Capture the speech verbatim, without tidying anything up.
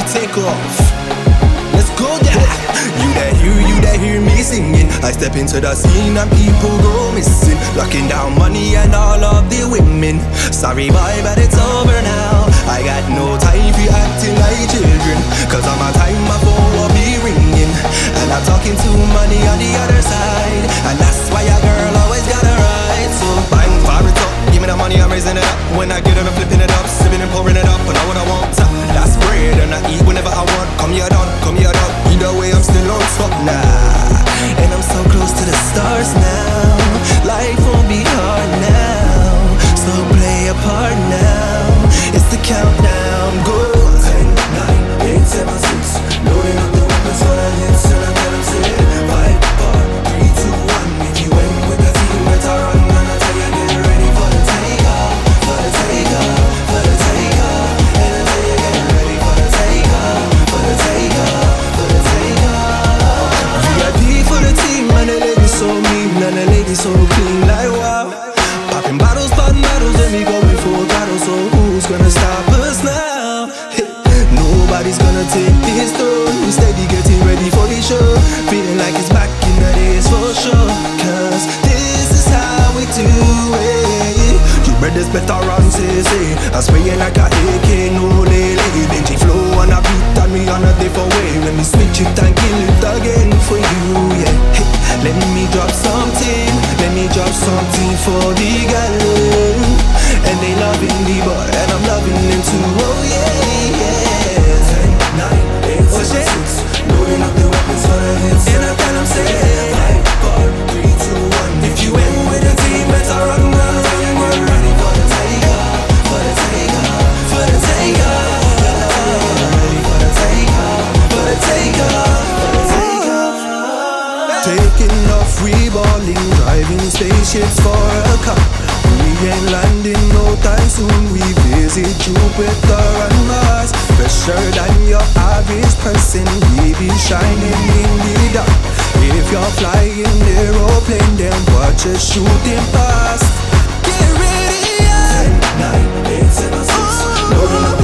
take off. Let's go there. You that hear, you that hear me singing. I step into the scene and people go missing. Locking down money and all of the women. Sorry boy, but it's over now. I got no time for you acting like children. Cause all my time my phone will be ringing. And I'm talking to money on the other side. And that's why a girl always gotta ride. So bang, fire it up, give me the money, I'm raising it up. When I get it, I'm flipping it up, sipping and pouring it up. And I what I want, that's bread. And I eat whenever I want. Come here done, come here done. Either way I'm still on top now. And I'm so close to the stars now. Life won't be hard now. So play a part now. It's the countdown, go. Ten, nine, eight, seven, six. Loading up the weapons for the hits. And I tell them say five, four, three, two, one. If you ain't with the team, better run. And I tell you get ready for the takeoff. For the takeoff, for the takeoff. And I tell you get ready for the takeoff. For the takeoff, for the takeoff. V I P for the team. And the ladies so mean. And the ladies so clean like wow. Popping bottles, popping bottles. And we going full throttle. So who's gonna stop us now? Nobody's gonna take this throne. We steady getting ready for the show. Feeling like it's back in the days for sure. Cause this is how we do it. You brothers better run, say, say. I'm spraying like a A K, no lady. Benji flow on a beat and me on a different way. When we switch it and kill it again for you, yeah. Hey, let me drop something. Let me drop something for the girl. And they loving the boy and I'm loving them too, oh yeah, yeah. Ten, nine, eight, seven, six. Loading up the weapons for the hits. And I tell them say five, four, three, two, one. If you ain't with the team, better run, run, run. We're ready for the takeoff. For the takeoff, for the takeoff. Ready for the takeoff. For the takeoff, for the takeoff. Taking off, reballing, driving spaceships for a car. We ain't landing no time soon. We visit Jupiter and Mars. Fresher than your average person. We be shining in the dark. If you're flying aeroplane, then watch us shooting past. Get ready, yeah. Ten, nine, eight, seven, six. Loading up